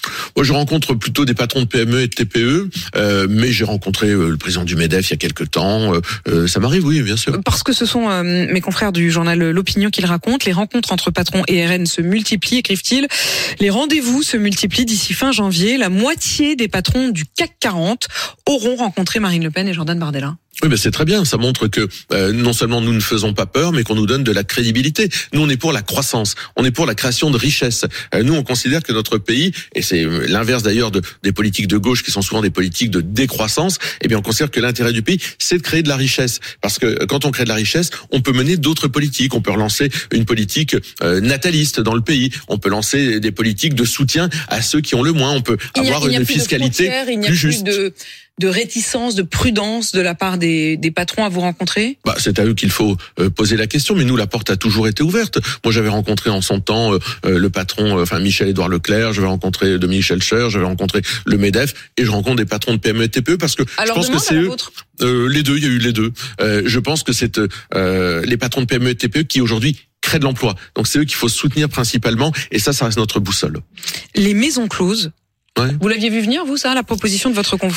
Moi, je rencontre plutôt des patrons de PME et de TPE, mais j'ai rencontré le président du MEDEF il y a quelques temps. Ça m'arrive, oui, bien sûr. Parce que ce sont mes confrères du journal L'Opinion qui le racontent. Les rencontres entre patrons et RN se multiplient, écrivent-ils. Les rendez-vous se multiplient d'ici fin janvier. La moitié des patrons du CAC 40 auront rencontré Marine Le Pen et Jordan Bardella. Oui, c'est très bien. Ça montre que non seulement nous ne faisons pas peur, mais qu'on nous donne de la crédibilité. Nous, on est pour la croissance, on est pour la création de richesses. Nous, on considère que notre pays, et c'est l'inverse d'ailleurs des politiques de gauche qui sont souvent des politiques de décroissance, eh bien, on considère que l'intérêt du pays, c'est de créer de la richesse. Parce que quand on crée de la richesse, on peut mener d'autres politiques. On peut relancer une politique nataliste dans le pays. On peut lancer des politiques de soutien à ceux qui ont le moins. On peut avoir une fiscalité plus juste. De réticence, de prudence de la part des patrons à vous rencontrer? C'est à eux qu'il faut poser la question, mais nous, la porte a toujours été ouverte. Moi, j'avais rencontré en son temps le patron, Michel-Édouard Leclerc, j'avais rencontré Dominique Schelcher, j'avais rencontré le MEDEF, et je rencontre des patrons de PME et TPE parce que je pense que c'est eux. Les deux, il y a eu les deux. Je pense que c'est les patrons de PME et TPE qui aujourd'hui créent de l'emploi. Donc c'est eux qu'il faut soutenir principalement, et ça reste notre boussole. Les maisons closes. Ouais. Vous l'aviez vu venir, vous, ça, la proposition de votre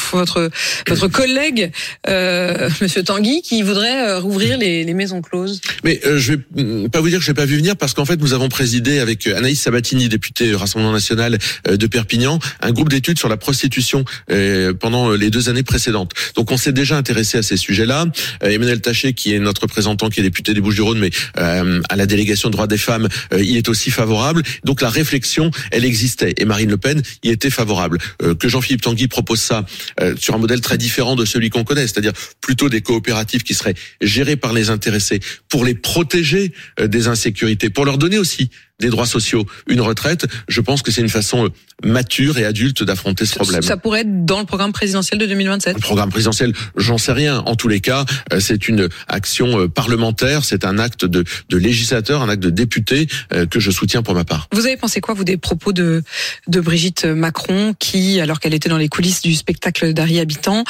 collègue, Monsieur Tanguy, qui voudrait rouvrir les maisons closes? Mais je vais pas vous dire que je l'ai pas vu venir, parce qu'en fait, nous avons présidé avec Anaïs Sabatini, députée Rassemblement National de Perpignan, un groupe d'études sur la prostitution pendant les 2 années précédentes. Donc, on s'est déjà intéressé à ces sujets-là. Emmanuel Taché, qui est notre représentant, qui est député des Bouches-du-Rhône, mais à la délégation droits des femmes, y est aussi favorable. Donc, la réflexion, elle existait, et Marine Le Pen y était favorable. Que Jean-Philippe Tanguy propose ça sur un modèle très différent de celui qu'on connaît, c'est-à-dire plutôt des coopératives qui seraient gérées par les intéressés pour les protéger des insécurités, pour leur donner aussi des droits sociaux, une retraite. Je pense que c'est une façon mature et adulte d'affronter ce problème. Ça pourrait être dans le programme présidentiel de 2027. Le programme présidentiel, j'en sais rien. En tous les cas, c'est une action parlementaire, c'est un acte de législateur, un acte de député que je soutiens pour ma part. Vous avez pensé quoi, vous, des propos de Brigitte Macron, qui, alors qu'elle était dans les coulisses du spectacle d'Harry Habitant,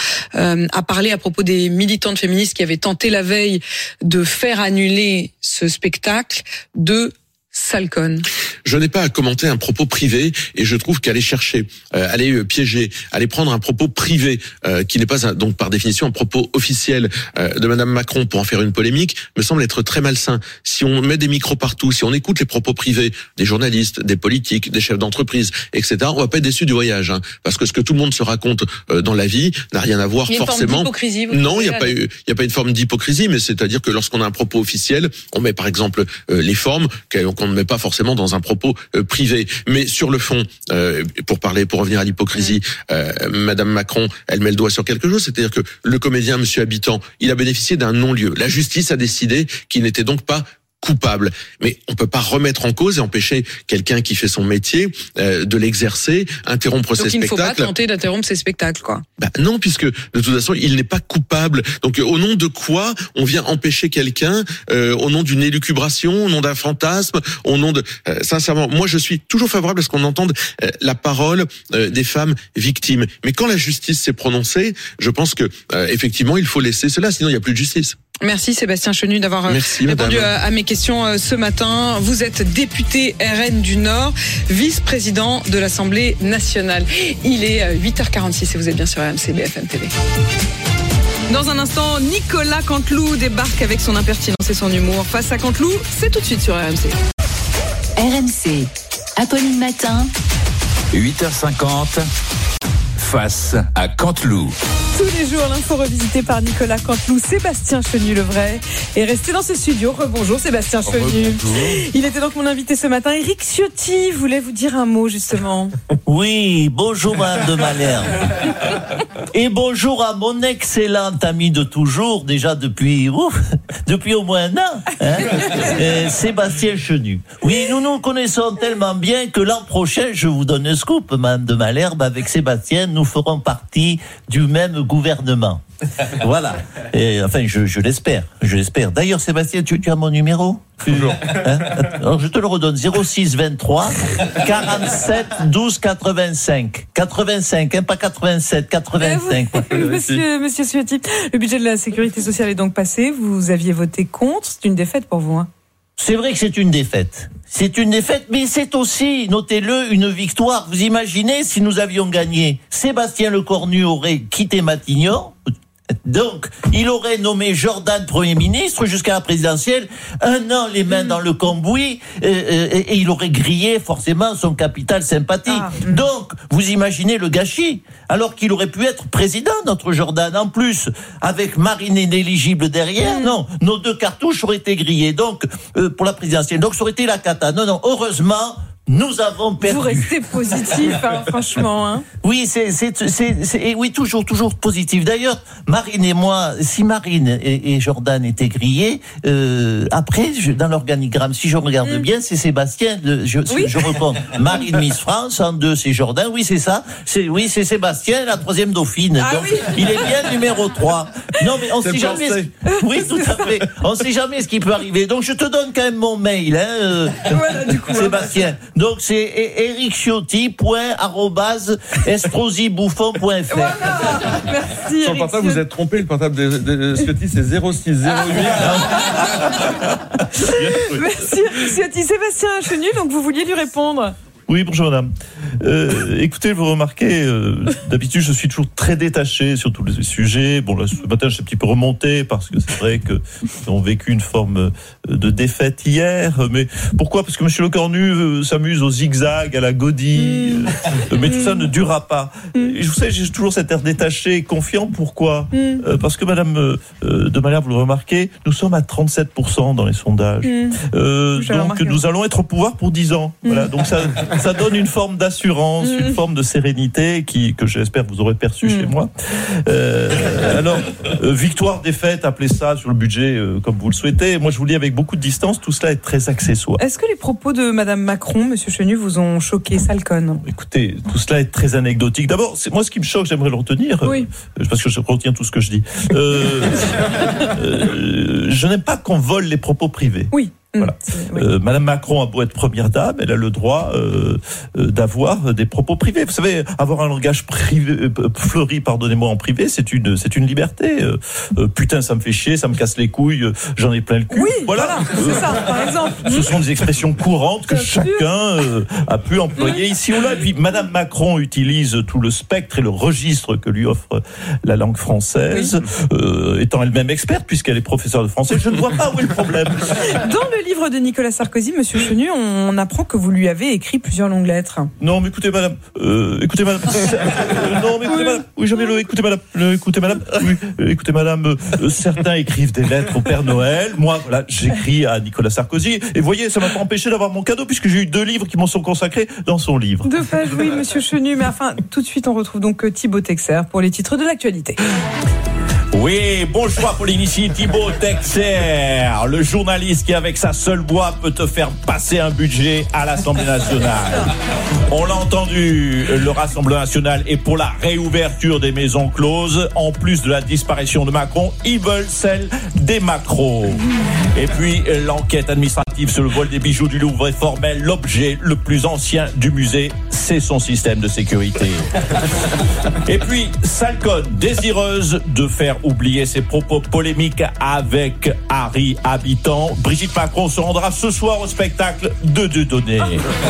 a parlé à propos des militantes féministes qui avaient tenté la veille de faire annuler ce spectacle de Salcone? Je n'ai pas à commenter un propos privé, et je trouve qu'aller chercher, aller piéger, aller prendre un propos privé qui n'est pas donc par définition un propos officiel de Madame Macron pour en faire une polémique me semble être très malsain. Si on met des micros partout, si on écoute les propos privés des journalistes, des politiques, des chefs d'entreprise, etc., on va pas être déçu du voyage, parce que ce que tout le monde se raconte dans la vie n'a rien à voir forcément. Non, il y a pas une forme d'hypocrisie, mais c'est-à-dire que lorsqu'on a un propos officiel, on met par exemple les formes qu'on ne met pas forcément dans un propos privé. Mais sur le fond, pour revenir à l'hypocrisie, Madame Macron, elle met le doigt sur quelque chose, c'est-à-dire que le comédien Monsieur Habitant, il a bénéficié d'un non-lieu. La justice a décidé qu'il n'était donc pas coupable. Mais on peut pas remettre en cause et empêcher quelqu'un qui fait son métier de l'exercer, interrompre ses spectacles. Donc il ne faut pas tenter d'interrompre ses spectacles, quoi. Non, puisque de toute façon, il n'est pas coupable. Donc au nom de quoi on vient empêcher quelqu'un, au nom d'une élucubration, au nom d'un fantasme, au nom de... sincèrement, moi je suis toujours favorable à ce qu'on entende la parole des femmes victimes. Mais quand la justice s'est prononcée, je pense que effectivement, il faut laisser cela, sinon il n'y a plus de justice. Merci Sébastien Chenu d'avoir répondu à mes questions ce matin. Vous êtes député RN du Nord, vice-président de l'Assemblée nationale. Il est 8h46 et vous êtes bien sur RMC BFM TV. Dans un instant, Nicolas Canteloup débarque avec son impertinence et son humour. Face à Canteloup, c'est tout de suite sur RMC. RMC, Apolline Matin. 8h50, face à Canteloup. Tous les jours, l'info revisitée par Nicolas Canteloup. Sébastien Chenu, le vrai, est resté dans ce studio. Rebonjour Sébastien Chenu. Il était donc mon invité ce matin. Éric Ciotti voulait vous dire un mot, justement. Oui, bonjour Madame de Malherbe. Et bonjour à mon excellent ami de toujours, déjà depuis au moins un an, Sébastien Chenu. Oui, nous nous connaissons tellement bien que l'an prochain, je vous donne un scoop, Madame de Malherbe, avec Sébastien, nous ferons partie du même gouvernement. Voilà. Et, enfin, je l'espère. D'ailleurs, Sébastien, tu as mon numéro? Toujours. Alors, je te le redonne. 06 23 47 12 85. 85, pas 87, 85. Monsieur Ciotti, le budget de la sécurité sociale est donc passé. Vous aviez voté contre. C'est une défaite pour vous, c'est vrai que c'est une défaite. C'est une défaite, mais c'est aussi, notez-le, une victoire. Vous imaginez si nous avions gagné, Sébastien Lecornu aurait quitté Matignon. Donc, il aurait nommé Jordan Premier ministre jusqu'à la présidentielle, 1 an les mains dans le cambouis, et il aurait grillé forcément son capital sympathie. Donc, vous imaginez le gâchis, alors qu'il aurait pu être président, notre Jordan. En plus, avec Marine inéligible derrière, non, nos 2 cartouches auraient été grillées. Donc, pour la présidentielle, donc ça aurait été la cata. Non, heureusement, nous avons perdu. Vous restez positif, hein, franchement. Hein. Oui, oui, toujours positif. D'ailleurs, Marine et moi, si Marine et Jordan étaient grillés, après, dans l'organigramme, si je regarde bien, c'est Sébastien. Je reprends. Marine Miss France, en 2, c'est Jordan. Oui, c'est ça. C'est Sébastien, la 3e dauphine. Donc, il est bien numéro 3. Non, mais on sait jamais. Oui, tout à fait. On sait jamais ce qui peut arriver. Donc, je te donne quand même mon mail, hein, voilà, du coup, Sébastien. Donc c'est ericchiotti.@estrosibouffon.fr. Voilà, merci. Sur le portable, vous êtes trompé. Le portable de Ciotti, c'est 0608. Merci Eric Ciotti. Sébastien Chenu, donc vous vouliez lui répondre. Oui, bonjour madame. Écoutez, vous remarquez, d'habitude je suis toujours très détaché sur tous les sujets. Bon, là, ce matin je suis un petit peu remonté parce que c'est vrai que nous avons vécu une forme de défaite hier. Mais pourquoi ? Parce que M. Lecornu s'amuse au zigzag, à la godille. Mais tout ça ne durera pas. Et je vous sais, j'ai toujours cet air détaché et confiant. Pourquoi ? Parce que madame de Malherbe, vous le remarquez, nous sommes à 37% dans les sondages. Donc nous allons être au pouvoir pour 10 ans. Voilà, donc ça donne une forme d'assurance, une forme de sérénité que j'espère vous aurez perçu chez moi. Alors, victoire, défaite, appelez ça sur le budget comme vous le souhaitez. Moi, je vous le dis avec beaucoup de distance, tout cela est très accessoire. Est-ce que les propos de Madame Macron, Monsieur Chenu, vous ont choqué, Salcon ? Écoutez, tout cela est très anecdotique. D'abord, moi, ce qui me choque, j'aimerais le retenir, parce que je retiens tout ce que je dis. Je n'aime pas qu'on vole les propos privés. Oui. Voilà. Madame Macron a beau être première dame, elle a le droit d'avoir des propos privés. Vous savez, avoir un langage privé, fleuri, pardonnez-moi, en privé, c'est une liberté. Putain, ça me fait chier, ça me casse les couilles, j'en ai plein le cul. Oui, voilà, c'est ça, par exemple. Ce sont des expressions courantes que chacun a pu employer ici ou là. Et puis, Madame Macron utilise tout le spectre et le registre que lui offre la langue française, étant elle-même experte, puisqu'elle est professeure de français. Je ne vois pas où est le problème. Dans le livre de Nicolas Sarkozy, Monsieur Chenu, on apprend que vous lui avez écrit plusieurs longues lettres. Non, mais écoutez, madame. Non, mais écoutez, madame. Oui, jamais le. Écoutez, madame. Écoutez, madame. Oui, écoutez, madame. Certains écrivent des lettres au Père Noël. Moi, voilà, j'écris à Nicolas Sarkozy. Et vous voyez, ça m'a pas empêché d'avoir mon cadeau, puisque j'ai eu 2 livres qui m'en sont consacrés dans son livre. 2 pages, oui, Monsieur Chenu. Mais enfin, tout de suite, on retrouve donc Thibaut Texer pour les titres de l'actualité. Oui, bonjour Apolline, ici Thibaut Texer, le journaliste qui avec sa seule voix peut te faire passer un budget à l'Assemblée nationale. On l'a entendu, le Rassemblement national est pour la réouverture des maisons closes. En plus de la disparition de Macron, ils veulent celle des Macros. Et puis l'enquête administrative sur le vol des bijoux du Louvre est formelle. L'objet le plus ancien du musée, c'est son système de sécurité. Et puis Salcon, désireuse de faire oublier ses propos polémiques avec Harry Habitant, Brigitte Macron se rendra ce soir au spectacle de Dieudonné.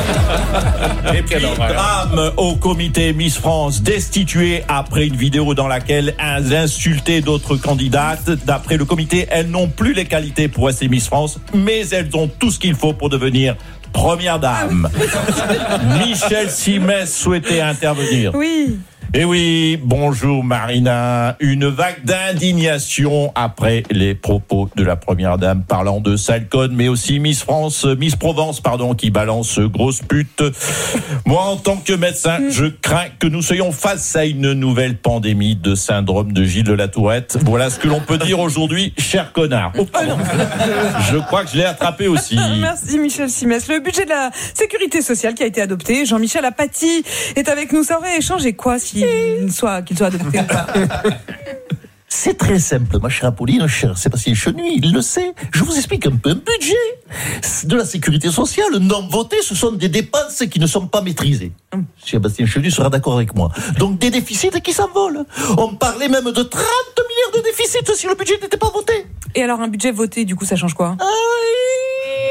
Et puis drame au comité Miss France, destitué après une vidéo dans laquelle elles insultaient d'autres candidates. D'après le comité, elles n'ont plus les qualités pour rester Miss France, mais elles ont tout ce qu'il faut pour devenir première dame. Michel Simès souhaitait intervenir. Oui. Eh oui, bonjour Marina. Une vague d'indignation après les propos de la première dame parlant de Salcon, mais aussi Miss Provence, qui balance grosse pute. Moi, en tant que médecin, je crains que nous soyons face à une nouvelle pandémie de syndrome de Gilles de la Tourette. Voilà ce que l'on peut dire aujourd'hui, cher connard. Oh, pardon. Je crois que je l'ai attrapé aussi. Merci Michel Simès. Le budget de la sécurité sociale qui a été adopté, Jean-Michel Apathy est avec nous. Ça aurait changé quoi qu'il soit adopté ou pas? C'est très simple, ma chère Apolline, cher Sébastien Chenu, il le sait. Je vous explique un peu. Un budget de la sécurité sociale non voté, ce sont des dépenses qui ne sont pas maîtrisées. Sébastien Chenu sera d'accord avec moi. Donc des déficits qui s'envolent. On parlait même de 30 milliards de déficits si le budget n'était pas voté. Et alors un budget voté, du coup, ça change quoi?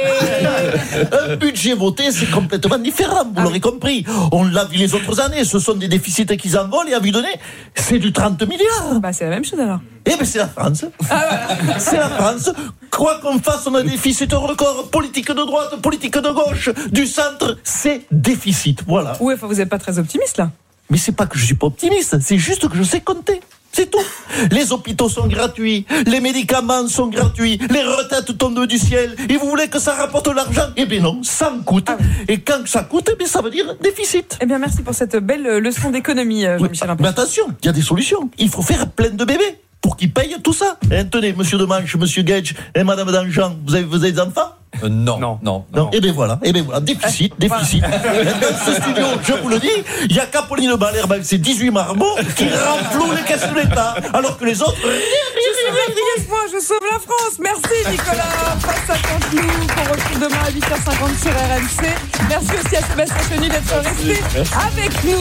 Un budget voté, c'est complètement différent, vous l'aurez compris. On l'a vu les autres années, ce sont des déficits qui s'envolent et à vue de nez, c'est du 30 milliards. Bah, c'est la même chose alors. Eh ben c'est la France. C'est la France. Quoi qu'on fasse, on a des déficits record. Politique de droite, politique de gauche, du centre, c'est déficit. Voilà. Oui, enfin, vous n'êtes pas très optimiste là. Mais c'est pas que je suis pas optimiste, c'est juste que je sais compter. C'est tout. Les hôpitaux sont gratuits, les médicaments sont gratuits, les retraites tombent du ciel. Et vous voulez que ça rapporte l'argent? Eh bien non, ça me coûte. Et quand ça coûte, eh bien ça veut dire déficit. Eh bien merci pour cette belle leçon d'économie, Jean-Michel Impey. Mais attention, il y a des solutions. Il faut faire plein de bébés pour qu'ils payent tout ça. Et tenez, monsieur Demanche, monsieur Gage et madame Danjean, vous avez des enfants? Non. Eh bien voilà, déficit. Dans ce studio, je vous le dis, il y a Capoline Malherbe avec ses 18 marmots qui renflouent les caisses de l'État, alors que les autres... Je sauve la France. Merci Nicolas. Face à Canteloup, qu'on retrouve demain à 8h50 sur RMC. Merci aussi à Sébastien Chenu d'être resté avec nous.